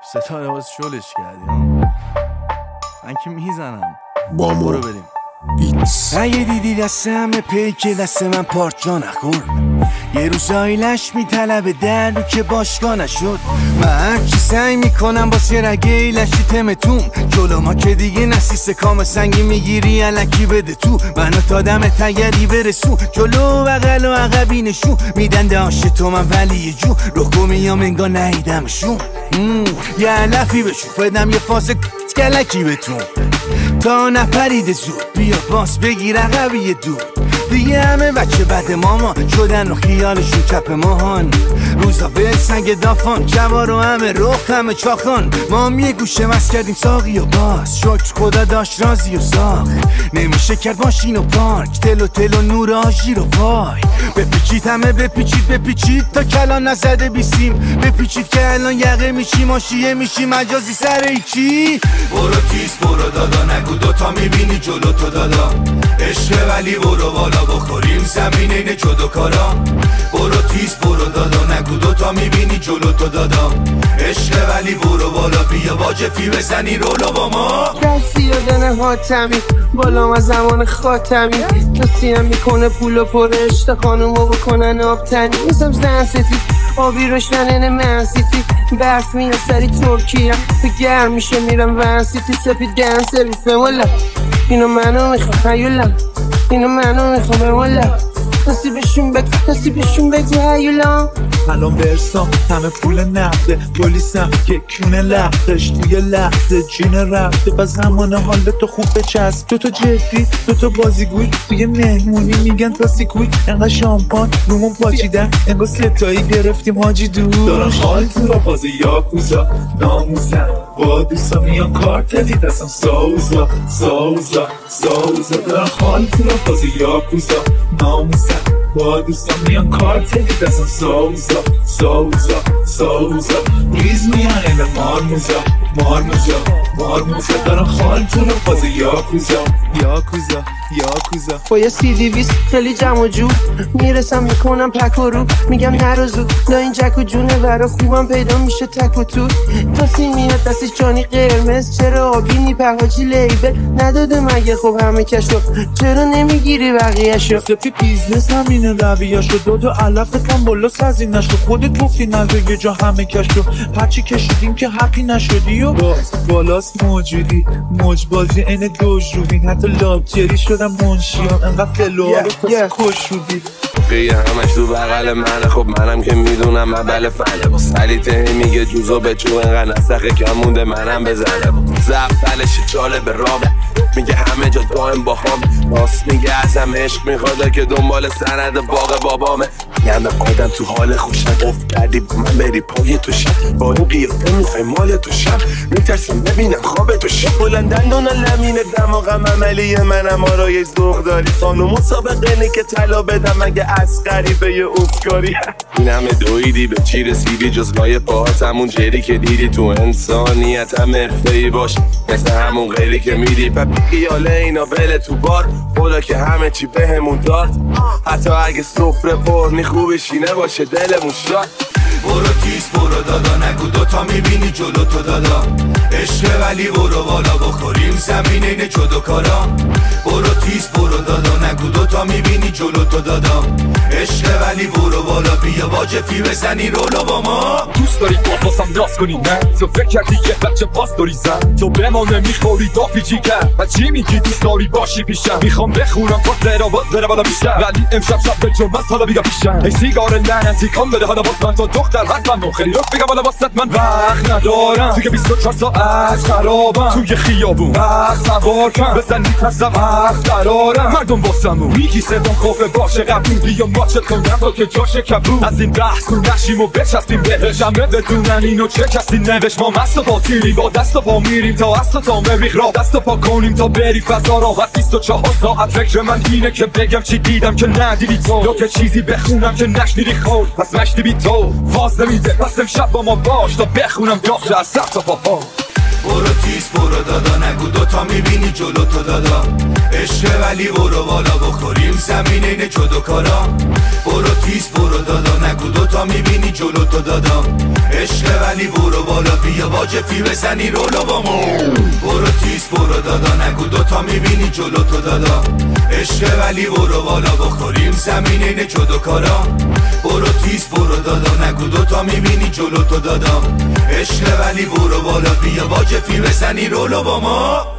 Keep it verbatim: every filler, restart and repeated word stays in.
ستاره باز شلش کردی ها. من که میزنم بامو برو بریم بیتس. اگه دیدی دست همه پیک دست من پارچا نخور، یه روز آیلش میطلبه در رو که باشگاه نشد. من هرچی سعی میکنم باشه رگه ایلشی تمتون جلو ما که دیگه نسیست کام سنگی میگیری علکی بده تو منو تا دم تگری برسون جلو بغل و عقبی نشون میدن داشت تو من ولی یه جو رخو میام انگار نهیدمشون. یه علفی بشون بدم یه فاس کلکی بتون تا نپریده زود بیا باس بگیر عقبی دور. دیگه همه بچه بد ماما شدن و خیالشون کپ ماهان روزا ول سنگ دافان جوار و همه رخ همه چاخان. ما هم یه گوشه مست کردیم ساقی و باز شکر خدا داشت رازی و ساخ نمیشه کرد ماشین و پارک تل و تل و نور آژی رو وای بپیچید همه بپیچید بپیچید تا کلان نزده بیسیم بپیچید که الان یقه میشی ماشیه میشی مجازی سر ایچی. برو تیز برو دادا نگو دوتا میبینی جلو تو دادا عشق ولی برو بالا بخوریم زمین اینه جدو کارا. برو تیز برو دادا نگو دوتا میبینی جلو تو دادا عشق ولی برو بالا بیا واجفی بزنی رولو با ما. کسی آدن حاتمی بالا ما زمان خاتمی کسی هم میکنه پول و پرشت خانومو بکنن آبتنی میسم زن ستید آبی روشنن منسیتی برف میاد سری ترکیه به گرم میشه میرم ونسیتی سپید گرم سرویس بمولا اینو منو میخوام هیولا اینو منو میخوام بمولا کسی بشون بگو کسی بشون بگو هیولا. الان برسام همه پول نقده پلیسم که کونه لختش توی لحظه جین رفته و زمان حال تو خوب بچسب دو تا جدی دو تا بازیگوی توی مهمونی میگن تا سیکوی انقدر شامپان رومون پاچیدن انگار ستایی گرفتیم حاجی دور دارن حال تو را فاز یاکوزا ناموزن با دوستا میان کارتلی دستم ساوزا ساوزا ساوزا دارن حال تو را فاز یاکوزا ناموزن با دوستا میان کارتلی دستم ساوزا ساوزا ساوزا ریز میان این مارموزا مارموزا مارموزا دارن خال تو رو فاز یاکوزا یاکوزا یاکوزا. با یه سی دی ویست خیلی جمع و جو میرسم میکنم پک و رو میگم نرو زود لا این جک و جونه ورا خوبم پیدا میشه تک و تو تاسی میاد دستش جانی قرمز چرا آبی نی پهاجی لیبل نداده مگه خب همه کشو چرا نمیگیری بقیه شو سپی بیزنس همینه رویاشو دو دو علف کن بالا سزینشو خودت گفتی نزد یه جا همه کشو هرچی کشیدیم که حقی نشدی و باز بالاست موجودی موج بازی این دوش روبین حتی لاکچری شدم منشیان انقدر فلوها رو کسی کش روبین قیه همش تو بغل منه خب منم که میدونم مبل فنه با سلیته میگه جوزو به چو انقدر نسخه کم مونده منم بزنه زفتلش چاله به رامه میگه همه جا دائم با هم راست میگه ازم عشق میخواده که دنبال سند باغ بابامه یعنی آدم تو حال خوشن افت کردی با من بری پای تو شب با این قیافه میخوای مال تو شب میترسیم ببینم خواب تو شب بلندن دونه لمینه دماغم عملیه منم آرای ذوق داری خانم مسابقه نی که طلا بدم مگه از غریبه یه افکاری این همه دویدی به چی رسیدی جز لای پاهات همون جری که دیدی تو انسانیت هم حرفه‌ای باش مثل همون غیری که میدی پپی خیاله اینا وله تو بار خدا که همه چی بهمون داد حتی اگه سفره پر نی خوبشینه باشه دلمون شاد. برو تیز برو دادا نگو دوتا میبینی جلو تو دادا عشق ولی برو بالا بخوریم زمین اینه جدو کارا. برو تیز برو دادا نگو دوتا میبینی جلو تو دادا عشق ولی برو بالا بیا واجفی بزنی رولو با ما. دوست داری بازم راست کنی نه تو فکر کردی یه بچه پاس داری زن تو به ما نمیخوری دافی جی کرد و چی میگی دوست داری باشی پیشم میخوام بخونم باز زرا باز زرا بالا بیشتر ولی امشب شب به جرم حالا بیا پیشم ای سیگار لعنتی کام بده حالا باز من تا دختر حتما خیلی رو بگم حالا واسط من وقت ندارم توی بیست و چهار ساعت خرابم توی خیابون وقت سوار کن بزن میترسم وقت قرارم مردم واسمون میگی صدام خوفه باشه قبول بیا ماچت کنم تا که جاشه کبود از این بحث رو نشیم و بچسبیم بهش همه بدونن اینو چه کسی نوشت ما مست و باطیلیم با دست و پا میریم تا اصلا تا مریخ را دست و پا کنیم تا بری فضا راحت بیست و چهار ساعت فکر من اینه که بگم چی دیدم که ندیدی تو یا که چیزی بخونم که نشنیدی خود پس مشتی بی تو فاز نمیده پس امشب با ما باش تا بخونم داخل از سر تا پاپا. برو تیز برو دادا نگو دوتا میبینی جلو تو دادا عشق ولی برو بالا بخوریم زمین اینه جدو کارا. برو تیز برو دادا نگو دوتا میبینی جلو تو دادا عشق ولی برو بالا بیا با جفی بزنی رولو با ما. برو تیز برو دادا نگو دوتا میبینی جلو تو دادا. عشق ولی برو بالا بخوریم زمین اینه جدو کارا. برو تیز برو دادا نگو دوتا میبینی جلو تو دادا. عشق ولی برو بالا بیا با جفی بزنی رولو با ما.